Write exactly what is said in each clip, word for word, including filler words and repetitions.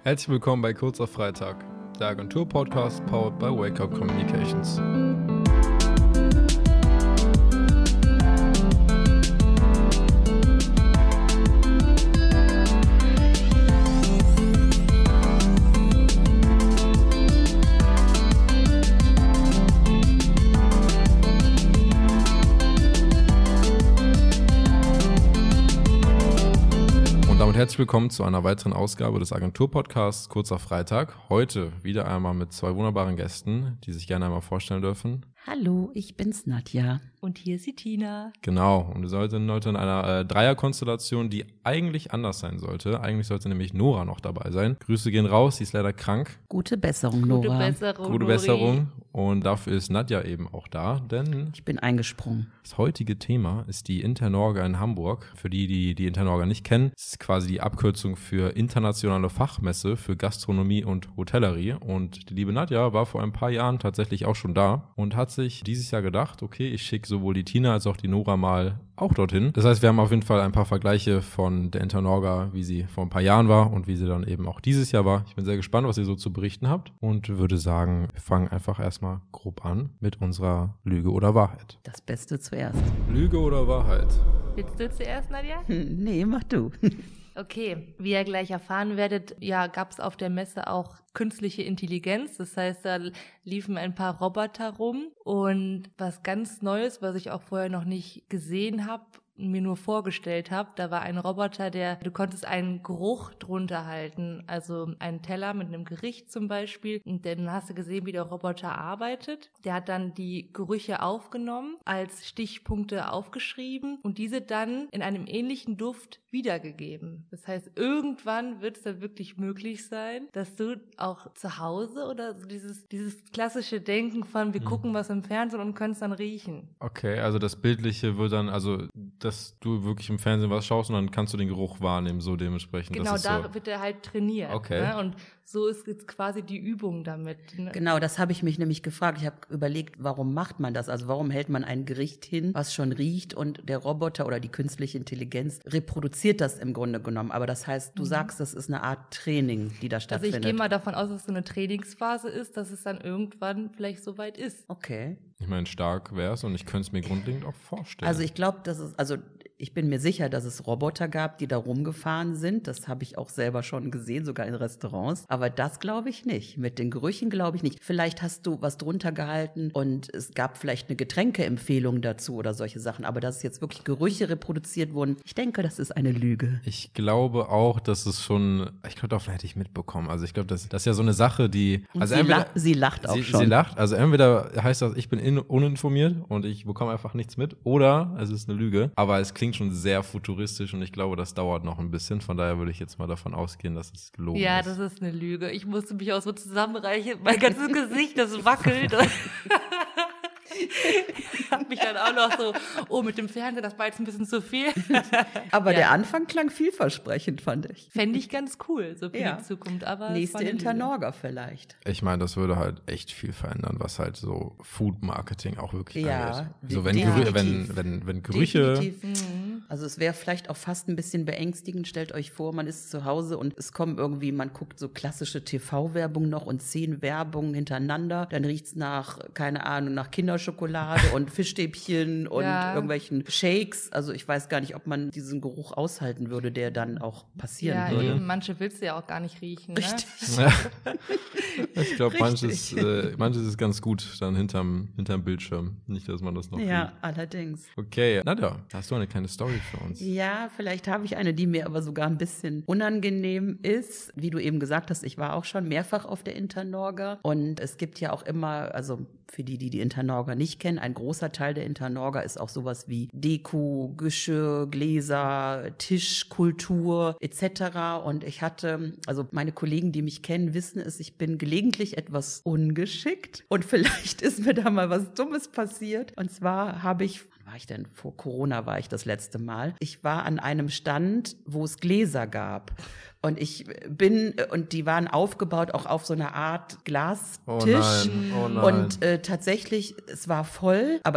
Herzlich willkommen bei Kurz auf Freitag, der Agentur-Podcast powered by Wake Up Communications. Herzlich willkommen zu einer weiteren Ausgabe des Agentur-Podcasts Kurz auf Freitag. Heute wieder einmal mit zwei wunderbaren Gästen, die sich gerne einmal vorstellen dürfen. Hallo, ich bin's Nadja. Und hier ist die Tina. Genau, und wir sind heute in einer äh, Dreierkonstellation, die eigentlich anders sein sollte. Eigentlich sollte nämlich Nora noch dabei sein. Grüße gehen raus, sie ist leider krank. Gute Besserung, Nora. Gute Besserung, Gute Besserung. Und dafür ist Nadja eben auch da, denn ich bin eingesprungen. Das heutige Thema ist die Internorga in Hamburg. Für die, die die Internorga nicht kennen, das ist quasi die Abkürzung für Internationale Fachmesse für Gastronomie und Hotellerie. Und die liebe Nadja war vor ein paar Jahren tatsächlich auch schon da und hat sich dieses Jahr gedacht, okay, ich schicke sowohl die Tina als auch die Nora mal auch dorthin. Das heißt, wir haben auf jeden Fall ein paar Vergleiche von der Internorga, wie sie vor ein paar Jahren war und wie sie dann eben auch dieses Jahr war. Ich bin sehr gespannt, was ihr so zu berichten habt und würde sagen, wir fangen einfach erstmal grob an mit unserer Lüge oder Wahrheit. Das Beste zuerst. Lüge oder Wahrheit? Willst du zuerst, Nadja? Hm, nee, mach du. Okay, wie ihr gleich erfahren werdet, ja, gab es auf der Messe auch künstliche Intelligenz. Das heißt, da liefen ein paar Roboter rum und was ganz Neues, was ich auch vorher noch nicht gesehen habe, mir nur vorgestellt habe, da war ein Roboter, der, du konntest einen Geruch drunter halten, also einen Teller mit einem Gericht zum Beispiel, und dann hast du gesehen, wie der Roboter arbeitet. Der hat dann die Gerüche aufgenommen, als Stichpunkte aufgeschrieben und diese dann in einem ähnlichen Duft wiedergegeben. Das heißt, irgendwann wird es dann wirklich möglich sein, dass du auch zu Hause oder so dieses, dieses klassische Denken von, wir mhm. gucken was im Fernsehen und können es dann riechen. Okay, also das Bildliche wird dann, also dass du wirklich im Fernsehen was schaust und dann kannst du den Geruch wahrnehmen, so dementsprechend. Genau, das ist da so. wird er halt trainiert. Okay. Ne? Und so ist jetzt quasi die Übung damit. Ne? Genau, das habe ich mich nämlich gefragt. Ich habe überlegt, warum macht man das? Also warum hält man ein Gericht hin, was schon riecht und der Roboter oder die künstliche Intelligenz reproduziert das im Grunde genommen. Aber das heißt, du mhm. sagst, das ist eine Art Training, die da stattfindet. Also ich gehe mal davon aus, dass es so eine Trainingsphase ist, dass es dann irgendwann vielleicht soweit ist. Okay. Ich meine, stark wäre es und ich könnte es mir grundlegend auch vorstellen. Also ich glaube, dass es, also ich bin mir sicher, dass es Roboter gab, die da rumgefahren sind. Das habe ich auch selber schon gesehen, sogar in Restaurants. Aber das glaube ich nicht. Mit den Gerüchen glaube ich nicht. Vielleicht hast du was drunter gehalten und es gab vielleicht eine Getränkeempfehlung dazu oder solche Sachen. Aber dass jetzt wirklich Gerüche reproduziert wurden, ich denke, das ist eine Lüge. Ich glaube auch, dass es schon, ich glaube, davon hätte ich mitbekommen. Also ich glaube, das, das ist ja so eine Sache, die... Und also sie, entweder, la- sie lacht auch sie, schon. Sie lacht. Also entweder heißt das, ich bin in, uninformiert und ich bekomme einfach nichts mit, oder es ist eine Lüge. Aber es klingt schon sehr futuristisch und ich glaube, das dauert noch ein bisschen. Von daher würde ich jetzt mal davon ausgehen, dass es gelogen ja, ist. Ja, das ist eine Lüge. Ich musste mich auch so zusammenreichen. Mein ganzes Gesicht, das wackelt. Ich hab mich dann auch noch so, oh, mit dem Fernseher, das war jetzt ein bisschen zu viel. Aber ja. Der Anfang klang vielversprechend, fand ich. Fände ich ganz cool, so für ja. die Zukunft. Aber nächste Internorga vielleicht. Ich meine, das würde halt echt viel verändern, was halt so Food Marketing auch wirklich ja, angeht. So wenn, definitiv. Gerü- wenn, wenn, wenn Gerüche... Mhm. Also es wäre vielleicht auch fast ein bisschen beängstigend. Stellt euch vor, man ist zu Hause und es kommen irgendwie, man guckt so klassische T V-Werbung noch und zehn Werbungen hintereinander. Dann riecht's nach, keine Ahnung, nach Kinderschokolade und Fischstäbchen und ja. irgendwelchen Shakes. Also ich weiß gar nicht, ob man diesen Geruch aushalten würde, der dann auch passieren ja, würde. Eben, manche willst du ja auch gar nicht riechen. Ne? Richtig. Ja. Ich glaube, manches, äh, manches ist ganz gut dann hinterm, hinterm Bildschirm. Nicht, dass man das noch Ja, riecht. allerdings. Okay, Nadja, hast du eine kleine Story für uns? Ja, vielleicht habe ich eine, die mir aber sogar ein bisschen unangenehm ist. Wie du eben gesagt hast, ich war auch schon mehrfach auf der Internorga und es gibt ja auch immer, also für die, die die Internorga nicht kennen, ein großer Teil der Internorga ist auch sowas wie Deko, Geschirr, Gläser, Tischkultur et cetera. Und ich hatte, also meine Kollegen, die mich kennen, wissen es, ich bin gelegentlich etwas ungeschickt und vielleicht ist mir da mal was Dummes passiert. Und zwar habe ich, wann war ich denn? Vor Corona war ich das letzte Mal. Ich war an einem Stand, wo es Gläser gab. Und ich bin, und die waren aufgebaut auch auf so eine Art Glastisch. Oh nein, oh nein. Und äh, tatsächlich, es war voll, aber ich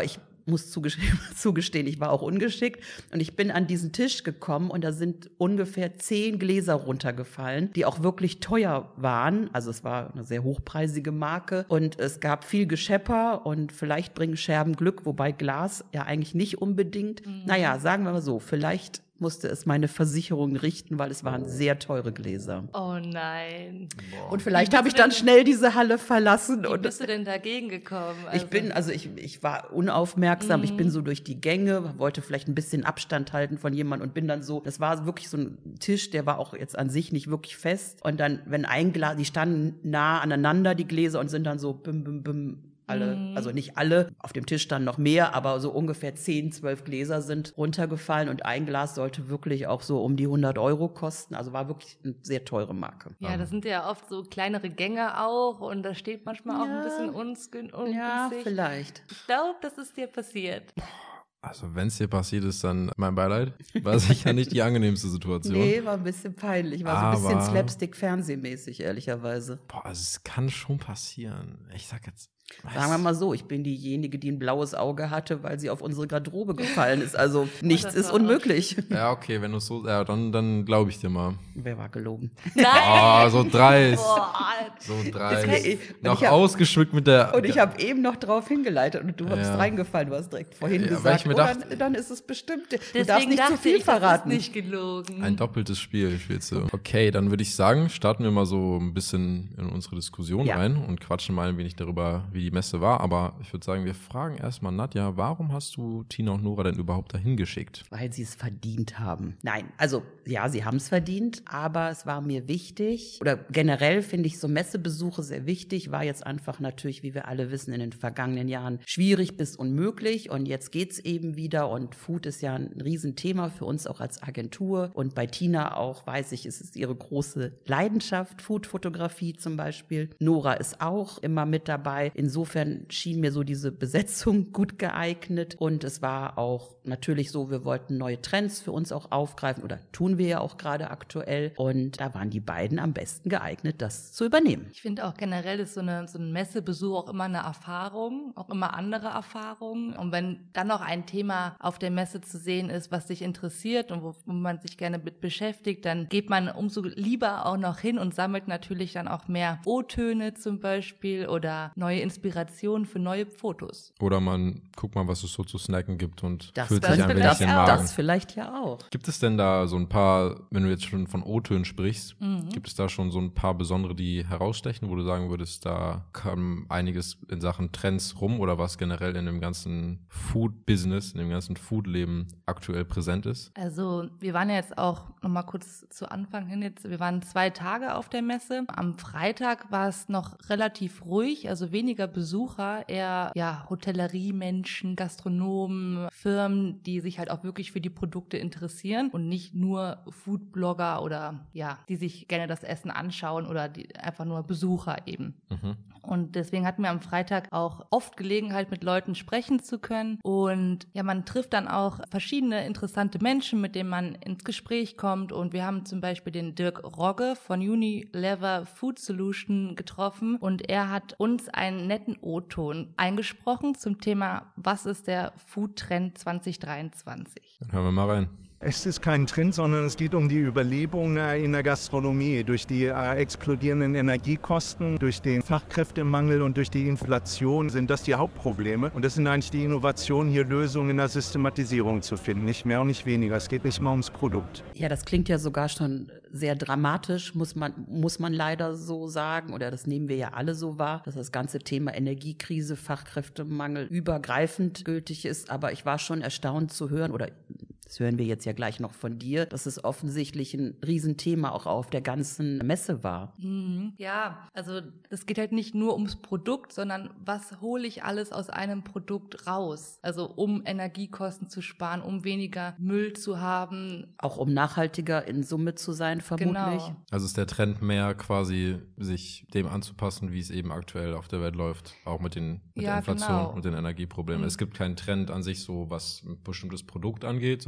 muss zugestehen, zugestehen, ich war auch ungeschickt und ich bin an diesen Tisch gekommen und da sind ungefähr zehn Gläser runtergefallen, die auch wirklich teuer waren. Also es war eine sehr hochpreisige Marke und es gab viel Geschepper und vielleicht bringen Scherben Glück, wobei Glas ja eigentlich nicht unbedingt. Mhm. Naja, sagen wir mal so, vielleicht musste es meine Versicherung richten, weil es waren sehr teure Gläser. Oh nein. Boah. Und vielleicht habe ich dann schnell diese Halle verlassen. Wie und bist du denn dagegen gekommen? Also ich bin, also ich, ich war unaufmerksam, mm. ich bin so durch die Gänge, wollte vielleicht ein bisschen Abstand halten von jemandem und bin dann so, das war wirklich so ein Tisch, der war auch jetzt an sich nicht wirklich fest. Und dann, wenn ein Glas, die standen nah aneinander, die Gläser, und sind dann so bim, bim, bim, alle, also nicht alle, auf dem Tisch standen noch mehr, aber so ungefähr zehn, zwölf Gläser sind runtergefallen und ein Glas sollte wirklich auch so um die hundert Euro kosten, also war wirklich eine sehr teure Marke. Ja, das sind ja oft so kleinere Gänge auch und da steht manchmal ja. auch ein bisschen ungünstig. Ja, vielleicht. Ich glaube, das ist dir passiert. Also wenn es dir passiert ist, dann mein Beileid. War sicher nicht die angenehmste Situation. Nee, war ein bisschen peinlich. War Aber, so ein bisschen Slapstick-Fernsehmäßig, ehrlicherweise. Boah, also es kann schon passieren. Ich sag jetzt, sagen wir mal so, ich bin diejenige, die ein blaues Auge hatte, weil sie auf unsere Garderobe gefallen ist. Also nichts ist unmöglich. Ja, okay, wenn du so, ja, dann, dann glaube ich dir mal. Wer war gelogen? Nein! Oh, so dreist. Boah. So dreist. Okay, noch hab, ausgeschmückt mit der... Und ich habe eben noch drauf hingeleitet und du ja. bist reingefallen. Du hast direkt vorhin ja, gesagt, oh, dachte, dann, dann ist es bestimmt. Du darfst nicht zu viel ich, verraten. Das ist nicht gelogen. Ein doppeltes Spiel spielst du. Okay, dann würde ich sagen, starten wir mal so ein bisschen in unsere Diskussion ja. rein und quatschen mal ein wenig darüber, wie die Messe war. Aber ich würde sagen, wir fragen erstmal Nadja, warum hast du Tina und Nora denn überhaupt dahin geschickt? Weil sie es verdient haben. Nein, also ja, sie haben es verdient, aber es war mir wichtig, oder generell finde ich so Messebesuche sehr wichtig, war jetzt einfach natürlich, wie wir alle wissen, in den vergangenen Jahren schwierig bis unmöglich und jetzt geht's eben wieder und Food ist ja ein Riesenthema für uns auch als Agentur und bei Tina auch, weiß ich, es ist ihre große Leidenschaft, Food-Fotografie zum Beispiel. Nora ist auch immer mit dabei. Insofern schien mir so diese Besetzung gut geeignet und es war auch natürlich so, wir wollten neue Trends für uns auch aufgreifen oder tun wir ja auch gerade aktuell und da waren die beiden am besten geeignet, das zu übernehmen. Ich finde auch generell ist so, eine, so ein Messebesuch auch immer eine Erfahrung, auch immer andere Erfahrungen und wenn dann noch ein Thema auf der Messe zu sehen ist, was dich interessiert und wo, wo man sich gerne mit beschäftigt, dann geht man umso lieber auch noch hin und sammelt natürlich dann auch mehr O-Töne zum Beispiel oder neue Inspirationen für neue Fotos. Oder man guckt mal, was es so zu snacken gibt und das fühlt sich ein wenig das, den Magen. Das vielleicht ja auch. Gibt es denn da so ein paar, wenn du jetzt schon von O-Tönen sprichst, mhm. gibt es da schon so ein paar besondere, die herausstechen, wo du sagen würdest, da kam einiges in Sachen Trends rum oder was generell in dem ganzen Food-Business, in dem ganzen Food-Leben aktuell präsent ist? Also wir waren ja jetzt auch nochmal kurz zu Anfang hin jetzt, wir waren zwei Tage auf der Messe. Am Freitag war es noch relativ ruhig, also weniger Besucher, eher ja Hotelleriemenschen, Gastronomen, Firmen, die sich halt auch wirklich für die Produkte interessieren und nicht nur Foodblogger oder ja, die sich gerne das Essen anschauen oder die einfach nur Besucher eben. Mhm. Und deswegen hatten wir am Freitag auch oft Gelegenheit, mit Leuten sprechen zu können. Und ja, man trifft dann auch verschiedene interessante Menschen, mit denen man ins Gespräch kommt. Und wir haben zum Beispiel den Dirk Rogge von Unilever Food Solution getroffen. Und er hat uns einen netten O-Ton eingesprochen zum Thema, was ist der Food-Trend zwanzig dreiundzwanzig? Dann hören wir mal rein. Es ist kein Trend, sondern es geht um die Überlebung in der Gastronomie. Durch die äh, explodierenden Energiekosten, durch den Fachkräftemangel und durch die Inflation sind das die Hauptprobleme. Und das sind eigentlich die Innovationen, hier Lösungen in der Systematisierung zu finden. Nicht mehr und nicht weniger. Es geht nicht mal ums Produkt. Ja, das klingt ja sogar schon sehr dramatisch, muss man, muss man leider so sagen. Oder das nehmen wir ja alle so wahr, dass das ganze Thema Energiekrise, Fachkräftemangel übergreifend gültig ist. Aber ich war schon erstaunt zu hören, oder das hören wir jetzt ja gleich noch von dir, dass es offensichtlich ein Riesenthema auch auf der ganzen Messe war. Mhm. Ja, also es geht halt nicht nur ums Produkt, sondern was hole ich alles aus einem Produkt raus? Also um Energiekosten zu sparen, um weniger Müll zu haben. Auch um nachhaltiger in Summe zu sein, vermutlich. Genau. Also ist der Trend mehr quasi, sich dem anzupassen, wie es eben aktuell auf der Welt läuft, auch mit, den, mit ja, der Inflation genau. und den Energieproblemen. Mhm. Es gibt keinen Trend an sich so, was ein bestimmtes Produkt angeht, sondern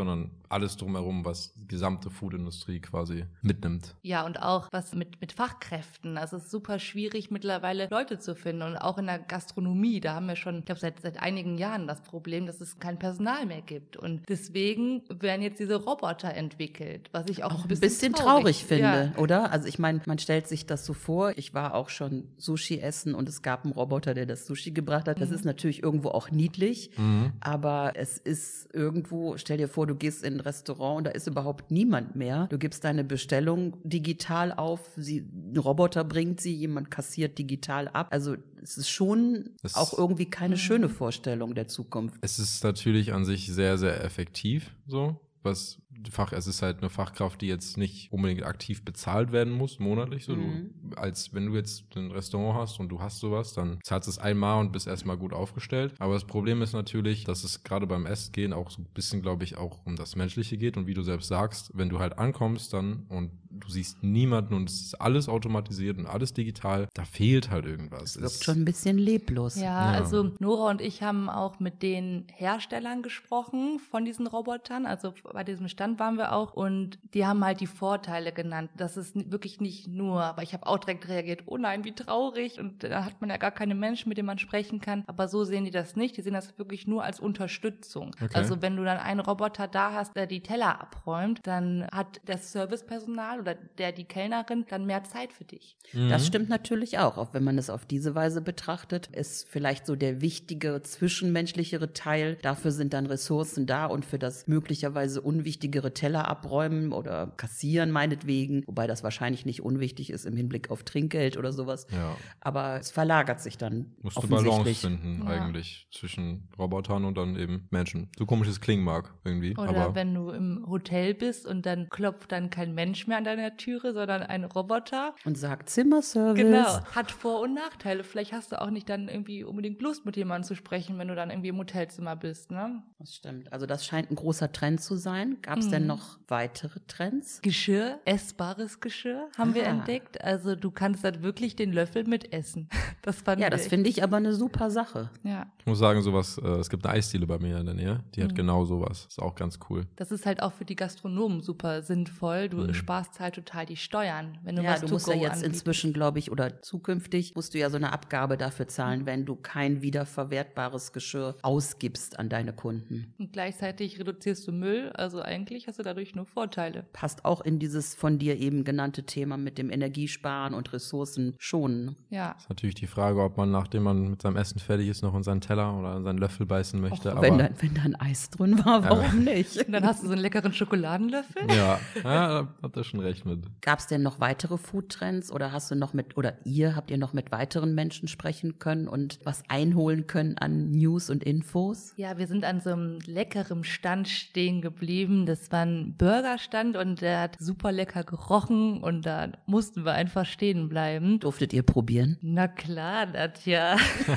sondern alles drumherum, was die gesamte Foodindustrie quasi mitnimmt. Ja, und auch was mit, mit Fachkräften. Also es ist super schwierig, mittlerweile Leute zu finden. Und auch in der Gastronomie, da haben wir schon, ich glaube, seit, seit einigen Jahren das Problem, dass es kein Personal mehr gibt. Und deswegen werden jetzt diese Roboter entwickelt, was ich auch, Auch ein bisschen, bisschen traurig, traurig finde, ja. oder? Also ich meine, man stellt sich das so vor, ich war auch schon Sushi essen und es gab einen Roboter, der das Sushi gebracht hat. Das Mhm. ist natürlich irgendwo auch niedlich, Mhm. aber es ist irgendwo, stell dir vor, du gehst in ein Restaurant und da ist überhaupt niemand mehr. Du gibst deine Bestellung digital auf, sie, ein Roboter bringt sie, jemand kassiert digital ab. Also es ist schon Es- auch irgendwie keine Mhm. schöne Vorstellung der Zukunft. Es ist natürlich an sich sehr, sehr effektiv, so. Was Fach, es ist halt eine Fachkraft, die jetzt nicht unbedingt aktiv bezahlt werden muss, monatlich. So, Mhm. du, als wenn du jetzt ein Restaurant hast und du hast sowas, dann zahlst du es einmal und bist erstmal gut aufgestellt. Aber das Problem ist natürlich, dass es gerade beim Essen gehen auch so ein bisschen, glaube ich, auch um das Menschliche geht. Und wie du selbst sagst, wenn du halt ankommst dann und du siehst niemanden und es ist alles automatisiert und alles digital, da fehlt halt irgendwas. Es wirkt Es- schon ein bisschen leblos. Ja, Ja. also Nora und ich haben auch mit den Herstellern gesprochen von diesen Robotern. Also bei diesem Stand waren wir auch und die haben halt die Vorteile genannt. Das ist n- wirklich nicht nur, aber ich habe auch direkt reagiert, oh nein, wie traurig. Und da hat man ja gar keine Menschen, mit denen man sprechen kann. Aber so sehen die das nicht. Die sehen das wirklich nur als Unterstützung. Okay. Also wenn du dann einen Roboter da hast, der die Teller abräumt, dann hat das Servicepersonal oder der die Kellnerin dann mehr Zeit für dich. Das Mhm. stimmt natürlich auch, auch wenn man es auf diese Weise betrachtet, ist vielleicht so der wichtige, zwischenmenschlichere Teil. Dafür sind dann Ressourcen da und für das möglicherweise unwichtigere Teller abräumen oder kassieren meinetwegen, wobei das wahrscheinlich nicht unwichtig ist im Hinblick auf Trinkgeld oder sowas. Ja. Aber es verlagert sich dann Musst du Balance offensichtlich. finden, Ja. eigentlich, zwischen Robotern und dann eben Menschen. So komisch es klingen mag, irgendwie. Oder aber wenn du im Hotel bist und dann klopft dann kein Mensch mehr an deiner Türe, sondern ein Roboter. Und sagt Zimmerservice. Genau, hat Vor- und Nachteile. Vielleicht hast du auch nicht dann irgendwie unbedingt Lust, mit jemandem zu sprechen, wenn du dann irgendwie im Hotelzimmer bist, ne? Das stimmt. Also das scheint ein großer Trend zu sein. Gab es Mhm. denn noch weitere Trends? Geschirr, essbares Geschirr haben wir Ah. entdeckt. Also du kannst dann wirklich den Löffel mit essen. Das fanden Ja, wir das echt- finde ich aber eine super Sache. Ja, ich muss sagen, sowas, äh, es gibt eine Eisdiele bei mir in der Nähe, die hat Mhm. genau sowas. Ist auch ganz cool. das ist halt auch für die Gastronomen super sinnvoll. Du Mhm. sparst halt total die Steuern, wenn du Ja, was du to musst ja go jetzt anbietest. inzwischen, glaube ich, oder zukünftig musst du ja so eine Abgabe dafür zahlen, wenn du kein wiederverwertbares Geschirr ausgibst an deine Kunden. Und gleichzeitig reduzierst du Müll, also eigentlich hast du dadurch nur Vorteile. Passt auch in dieses von dir eben genannte Thema mit dem Energiesparen und Ressourcen schonen. Ja. Ist natürlich die Frage, ob man, nachdem man mit seinem Essen fertig ist, noch in seinen Teller oder in seinen Löffel beißen möchte. Auch aber wenn, da, wenn da ein Eis drin war, warum nicht? Und dann hast du so einen leckeren Schokoladenlöffel. ja, ja, da habt ihr schon recht mit. Gab es denn noch weitere Foodtrends oder hast du noch mit, oder ihr, habt ihr noch mit weiteren Menschen sprechen können und was einholen können an News und Infos? Ja, wir sind an so einem leckeren Stand stehen geblieben. Das war ein Burgerstand und der hat super lecker gerochen und da mussten wir einfach stehen bleiben. Durftet ihr probieren? Na klar, Nadja.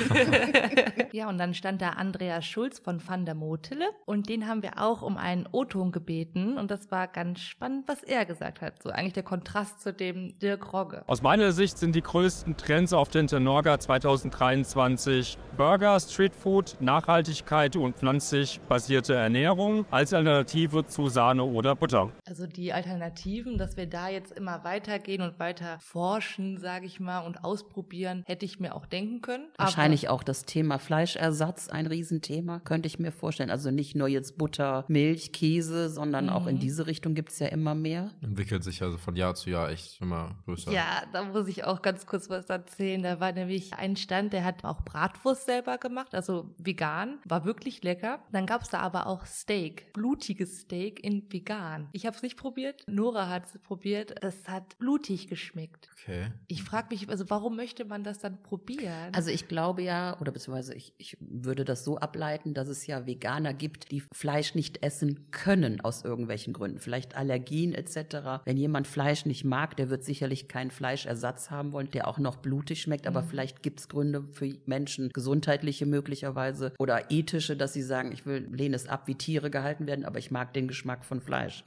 Ja, und dann stand da Andreas Schulz von Van der Motele und den haben wir auch um einen O-Ton gebeten und das war ganz spannend, was er gesagt hat. So eigentlich der Kontrast zu dem Dirk Rogge. Aus meiner Sicht sind die größten Trends auf der Internorga zwanzig dreiundzwanzig Burger, Streetfood, Nachhaltigkeit und pflanzlich basierte Ernährung als Alternative zu Sahne oder Butter. Also die Alternativen, dass wir da jetzt immer weitergehen und weiter forschen, sage ich mal, und ausprobieren, hätte ich mir auch denken können. Wahrscheinlich auch das Thema Fleischersatz ein Riesenthema, könnte ich mir vorstellen. Also nicht nur jetzt Butter, Milch, Käse, sondern auch in Mhm. diese Richtung gibt es ja immer mehr. Entwickelt sich also von Jahr zu Jahr echt immer größer. Ja, da muss ich auch ganz kurz was erzählen. Da war nämlich ein Stand, der hat auch Bratwurst selber gemacht, also vegan. War wirklich lecker. Dann gab es da aber auch Steak, blutiges Steak in vegan. Ich habe es nicht probiert, Nora hat es probiert. Das hat blutig geschmeckt. Okay. Ich frage mich, also warum möchte man das dann probieren? Also ich glaube ja, oder beziehungsweise ich, ich würde das so ableiten, dass es ja Veganer gibt, die Fleisch nicht essen können aus irgendwelchen Gründen. Vielleicht Allergien et cetera. Wenn jemand Fleisch nicht mag, der wird sicherlich keinen Fleischersatz haben wollen, der auch noch blutig schmeckt. Aber Mhm. vielleicht gibt es Gründe für Menschen, gesundheitliche möglicherweise oder ethische, dass sie sagen, ich will, lehne es ab, wie Tiere gehalten werden, aber ich mag den Geschmack von Fleisch. Und insofern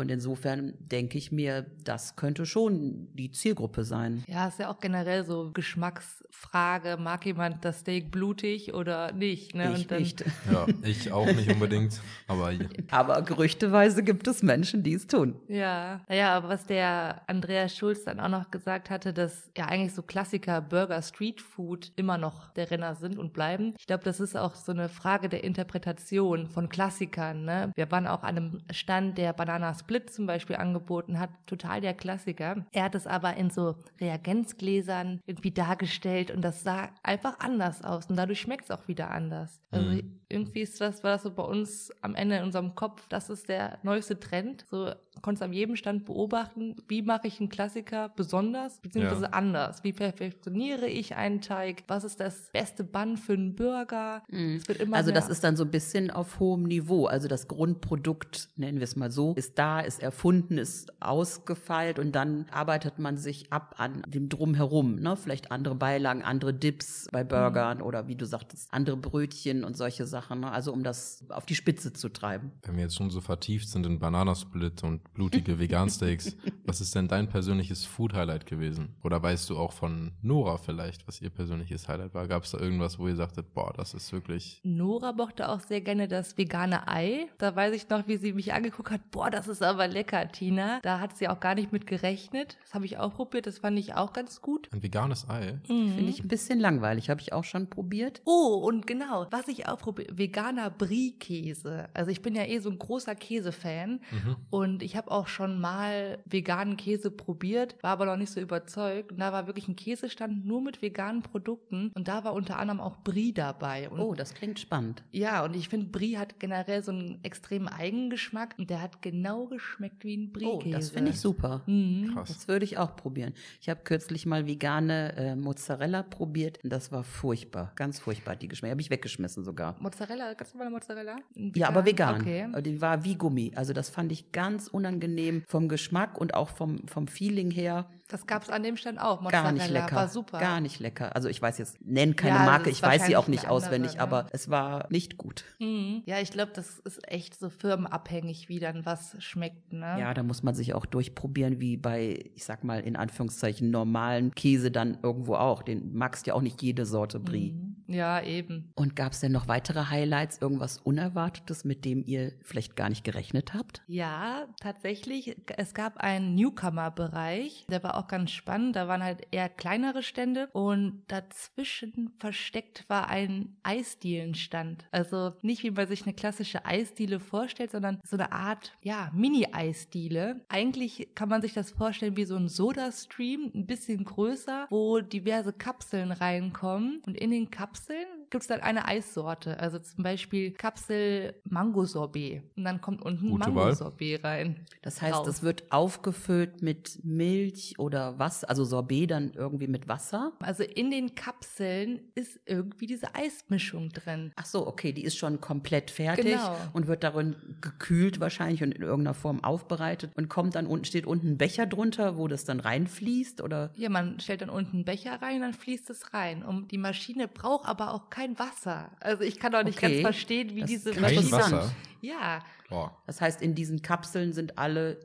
insofern denke ich mir, das könnte schon die Zielgruppe sein. Ja, ist ja auch generell so Geschmacksfrage. Mag jemand das Steak blutig oder nicht? Ne? Ich Und dann, nicht. Ja, ich auch nicht unbedingt, aber Aber gerüchteweise gibt es Menschen, die es tun. Ja, naja, aber was der Andreas Schulz dann auch noch gesagt hatte, dass ja eigentlich so Klassiker Burger, Street Food immer noch der Renner sind und bleiben. Ich glaube, das ist auch so eine Frage der Interpretation von Klassikern. Ne? Wir waren auch an einem Stand, der Banana Split zum Beispiel angeboten hat, total der Klassiker. Er hat es aber in so Reagenzgläsern irgendwie dargestellt und das sah einfach anders aus und dadurch schmeckt es auch wieder anders. Also Mhm. irgendwie ist das, war das so bei uns am Ende in unserem Kopf, das ist der neueste Trend. So konntest du an jedem Stand beobachten, wie mache ich einen Klassiker besonders, beziehungsweise Ja. anders. Wie perfektioniere ich einen Teig? Was ist das beste Bun für einen Burger? Es wird immer Also mehr. das ist dann so ein bisschen auf hohem Niveau. Also das Grundprodukt, nennen wir es mal so, ist da, ist erfunden, ist ausgefeilt und dann arbeitet man sich ab an dem Drumherum. Ne? Vielleicht andere Beilagen, andere Dips bei Burgern oder wie du sagtest, andere Brötchen und solche Sachen. Ne? Also um das auf die Spitze zu treiben. wenn wir jetzt schon so vertieft sind in Bananasplit und blutige Vegansteaks, was ist denn dein persönliches Food-Highlight gewesen? Oder weißt du auch von Nora vielleicht, was ihr persönliches Highlight war? Gab es da irgendwas, wo ihr sagtet, boah, das ist wirklich... Nora mochte auch sehr gerne das vegane Ei. Da weiß ich noch, wie sie mich angeguckt hat. Boah, das ist aber lecker, Tina. Da hat sie auch gar nicht mit gerechnet. Das habe ich auch probiert. Das fand ich auch ganz gut. Ein veganes Ei? Finde ich ein bisschen langweilig, habe ich auch schon probiert. Oh, und genau, was ich auch probiere, veganer Brie-Käse. Also ich bin ja eh so ein großer Käsefan Mhm. und ich habe auch schon mal veganen Käse probiert, war aber noch nicht so überzeugt. Und da war wirklich ein Käsestand nur mit veganen Produkten und da war unter anderem auch Brie dabei. Und Oh, das klingt spannend. ja, und ich finde, Brie hat generell so einen extremen Eigengeschmack und der hat genau geschmeckt wie ein Oh, Brie-Käse. das finde ich super. Mhm. Krass. Das würde ich auch probieren. Ich habe kürzlich mal vegane äh, Mozzarella probiert und das war furchtbar. Ganz furchtbar, hat die geschmeckt. Habe ich weggeschmissen sogar. Mozzarella, ganz normale Mozzarella? Ja, aber vegan. Okay. Aber Die war wie Gummi. Also das fand ich ganz unangenehm vom Geschmack und auch vom, vom Feeling her. Das gab es an dem Stand auch. Mozzarella Gar nicht lecker. war super. Gar nicht lecker. Also ich weiß jetzt, nenn keine Ja, das Marke, ist ich weiß sie auch wahrscheinlich nicht eine andere, auswendig, ne? aber es war nicht gut. Mhm. Ja, ich glaube, das ist echt so firmenabhängig, wie dann was schmeckt, ne? Ja, da muss man sich auch durchprobieren, wie bei, ich sag mal, in Anführungszeichen normalen Käse dann irgendwo auch. Den magst ja auch nicht jede Sorte Brie. Mhm. Ja, eben. Und gab es denn noch weitere Highlights, irgendwas Unerwartetes, mit dem ihr vielleicht gar nicht gerechnet habt? Ja, tatsächlich. Es gab einen Newcomer-Bereich, der war auch ganz spannend. Da waren halt eher kleinere Stände und dazwischen versteckt war ein Eisdielenstand. Also nicht, wie man sich eine klassische Eisdiele vorstellt, sondern so eine Art, ja, Mini-Eisdiele. Eigentlich kann man sich das vorstellen wie so ein Soda-Stream, ein bisschen größer, wo diverse Kapseln reinkommen und in den Kapseln gibt es dann eine Eissorte. Also zum Beispiel Kapsel Mango-Sorbet. Und dann kommt unten Gute Wahl. Mango-Sorbet rein. Das heißt, Raus. es wird aufgefüllt mit Milch oder was? Also Sorbet dann irgendwie mit Wasser? Also in den Kapseln ist irgendwie diese Eismischung drin. Ach so, okay, die ist schon komplett fertig Genau. und wird darin gekühlt wahrscheinlich und in irgendeiner Form aufbereitet und kommt dann unten, steht unten ein Becher drunter, wo das dann reinfließt oder? Ja, man stellt dann unten einen Becher rein, dann fließt es rein. Und die Maschine braucht aber auch kein Wasser. Also ich kann auch nicht Okay. ganz verstehen, wie Das diese ist Kein Maschine... interessant. Wasser? Ja, Boah. Das heißt, in diesen Kapseln sind alle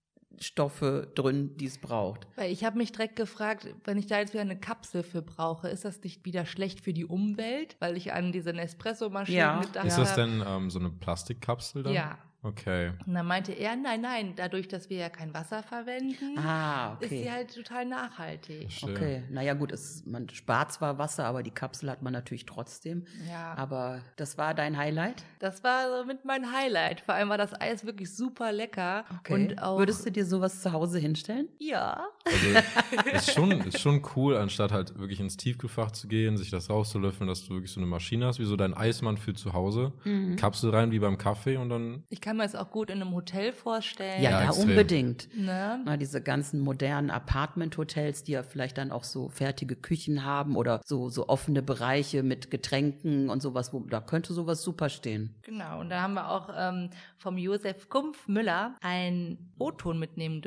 Stoffe drin, die es braucht. weil ich habe mich direkt gefragt, wenn ich da jetzt wieder eine Kapsel für brauche, ist das nicht wieder schlecht für die Umwelt? Weil ich an diese Nespresso-Maschine Ja. gedacht Ist das habe. denn ähm, so eine Plastikkapsel dann? Ja. Okay. Und dann meinte er, nein, nein, dadurch, dass wir ja kein Wasser verwenden, Ah, ist sie okay. halt total nachhaltig. Verstehe. Okay, naja gut, es, man spart zwar Wasser, aber die Kapsel hat man natürlich trotzdem. Ja. Aber das war dein Highlight? Das war so mit mein Highlight. Vor allem war das Eis wirklich super lecker. Okay. Und auch, Würdest du dir sowas zu Hause hinstellen? ja. Also ist schon, ist schon cool, anstatt halt wirklich ins Tiefkühlfach zu gehen, sich das rauszulöffeln, dass du wirklich so eine Maschine hast, wie so dein Eismann für zu Hause. Mhm. Kapsel rein wie beim Kaffee und dann. Ich kann mir das auch gut in einem Hotel vorstellen. Ja, Ja, da extrem. unbedingt. Ne? Na, diese ganzen modernen Apartment-Hotels, die ja vielleicht dann auch so fertige Küchen haben oder so, so offene Bereiche mit Getränken und sowas, wo, da könnte sowas super stehen. Genau. Und da haben wir auch ähm, vom Josef Kumpf Müller einen O-Ton mitnehmen dürfen.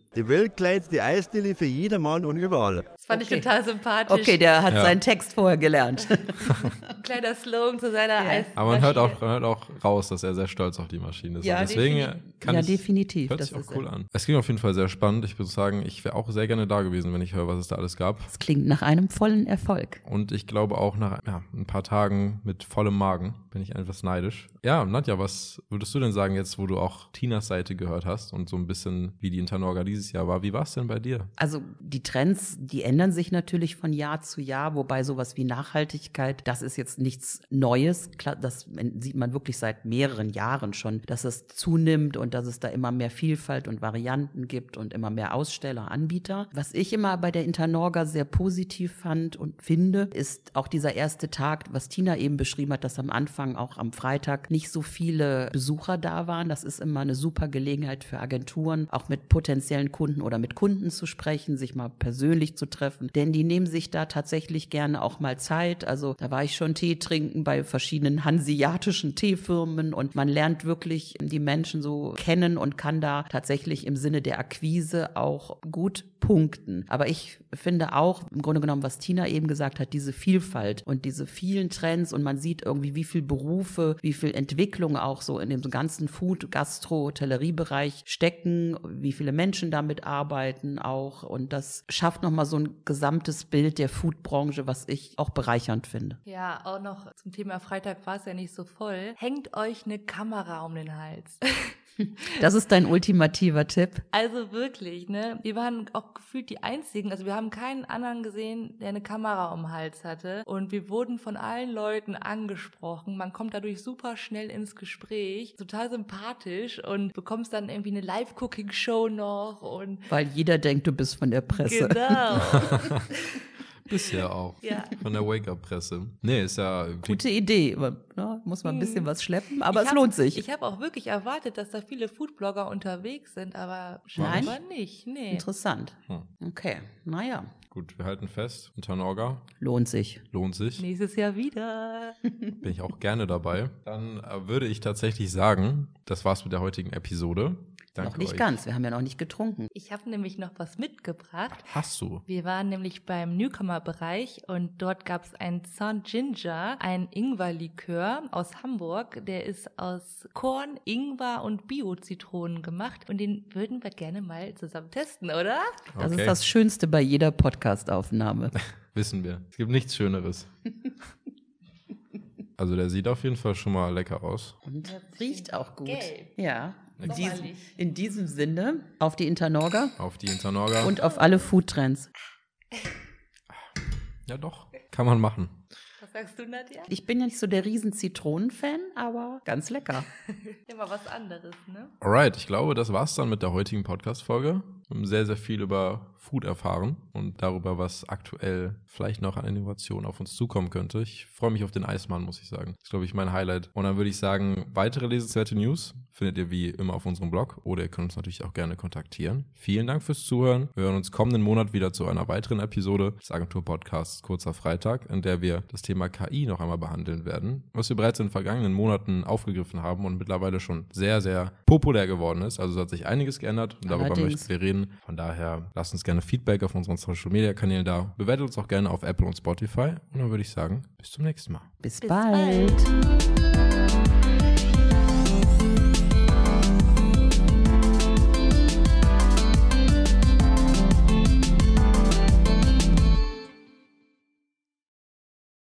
Die weltkleinste Eisdiele für jedermann und überall. Das fand Okay. ich total sympathisch. Okay, der hat Ja. seinen Text vorher gelernt. Ein kleiner Slogan zu seiner Ja. Eis. Aber man hört, auch, man hört auch raus, dass er sehr stolz auf die Maschine ist. Ja, Und deswegen defini- kann ja, ich, definitiv, Hört das sich auch ist cool er. an. Es klingt auf jeden Fall sehr spannend. Ich würde sagen, ich wäre auch sehr gerne da gewesen, wenn ich höre, was es da alles gab. Das klingt nach einem vollen Erfolg. Und ich glaube auch nach ja, ein paar Tagen mit vollem Magen bin ich etwas neidisch. Ja, Nadja, was würdest du denn sagen jetzt, wo du auch Tinas Seite gehört hast und so ein bisschen, wie die Internorga dieses Jahr war? Wie war es denn bei dir? Also die Trends, die ändern sich natürlich von Jahr zu Jahr, wobei sowas wie Nachhaltigkeit, das ist jetzt nichts Neues. Klar, das sieht man wirklich seit mehreren Jahren schon, dass es zunimmt und dass es da immer mehr Vielfalt und Varianten gibt und immer mehr Aussteller, Anbieter. Was ich immer bei der Internorga sehr positiv fand und finde, ist auch dieser erste Tag, was Tina eben beschrieben hat, dass am Anfang auch am Freitag nicht so viele Besucher da waren. Das ist immer eine super Gelegenheit für Agenturen, auch mit potenziellen Kunden oder mit Kunden zu sprechen, sich mal persönlich zu treffen. Denn die nehmen sich da tatsächlich gerne auch mal Zeit. Also da war ich schon Tee trinken bei verschiedenen hanseatischen Teefirmen und man lernt wirklich die Menschen so kennen und kann da tatsächlich im Sinne der Akquise auch gut punkten. Aber ich finde auch, im Grunde genommen, was Tina eben gesagt hat, diese Vielfalt und diese vielen Trends und man sieht irgendwie, wie viel Berufe, wie viel Entwicklung auch so in dem ganzen Food-, Gastro-, Hotelleriebereich stecken, wie viele Menschen damit arbeiten auch und das schafft nochmal so ein gesamtes Bild der Foodbranche, was ich auch bereichernd finde. Ja, auch noch zum Thema Freitag war es ja nicht so voll. Hängt euch eine Kamera um den Hals. Das ist dein ultimativer Tipp. Also wirklich, ne? Wir waren auch gefühlt die Einzigen, also wir haben keinen anderen gesehen, der eine Kamera um den Hals hatte und wir wurden von allen Leuten angesprochen. Man kommt dadurch super schnell ins Gespräch, total sympathisch und bekommst dann irgendwie eine Live-Cooking-Show noch und Weil jeder denkt, du bist von der Presse. genau. Bisher auch. Ja. Von der Wake-Up-Presse. Nee, ist ja... Gute Idee. Man, ne, muss man ein bisschen was schleppen, aber Ich es hab- lohnt sich. Ich habe auch wirklich erwartet, dass da viele Foodblogger unterwegs sind, aber Nein? scheinbar nicht. Nee. Interessant. Hm. Okay, naja, Gut, wir halten fest. Internorga lohnt sich. lohnt sich. Nächstes Jahr wieder. Bin ich auch gerne dabei. Dann äh, würde ich tatsächlich sagen, das war's mit der heutigen Episode. Danke noch nicht euch. ganz, wir haben ja noch nicht getrunken. Ich habe nämlich noch was mitgebracht. Hast du? Wir waren nämlich beim Newcomer-Bereich und dort gab es einen Saint Ginger, ein Ingwerlikör aus Hamburg. Der ist aus Korn, Ingwer und Bio-Zitronen gemacht und den würden wir gerne mal zusammen testen, oder? Das Okay. ist das Schönste bei jeder Podcast-Aufnahme. Wissen wir. Es gibt nichts Schöneres. Also der sieht auf jeden Fall schon mal lecker aus. Und riecht auch gut. Gelb. Ja. In diesem, Sommerlich. in diesem Sinne auf die Internorga Auf die Internorga. und auf alle Foodtrends. Ja doch, kann man machen. Was sagst du, Nadja? Ich bin ja nicht so der riesen Zitronen-Fan, aber ganz lecker. Immer was anderes, ne? Alright, ich glaube, das war's dann mit der heutigen Podcast-Folge. Wir haben sehr, sehr viel über Food erfahren und darüber, was aktuell vielleicht noch an Innovation auf uns zukommen könnte. Ich freue mich auf den Eismann, muss ich sagen. Das ist, glaube ich, mein Highlight. Und dann würde ich sagen, weitere lesenswerte News findet ihr wie immer auf unserem Blog oder ihr könnt uns natürlich auch gerne kontaktieren. Vielen Dank fürs Zuhören. Wir hören uns kommenden Monat wieder zu einer weiteren Episode des Agentur-Podcasts Kurzer Freitag, in der wir das Thema K I noch einmal behandeln werden, was wir bereits in den vergangenen Monaten aufgegriffen haben und mittlerweile schon sehr, sehr populär geworden ist. Also es hat sich einiges geändert und darüber Allerdings. möchten wir reden. Von daher lasst uns gerne Feedback auf unseren Social-Media-Kanälen da. Bewertet uns auch gerne auf Apple und Spotify. Und dann würde ich sagen, bis zum nächsten Mal. Bis, Bis bald. bald.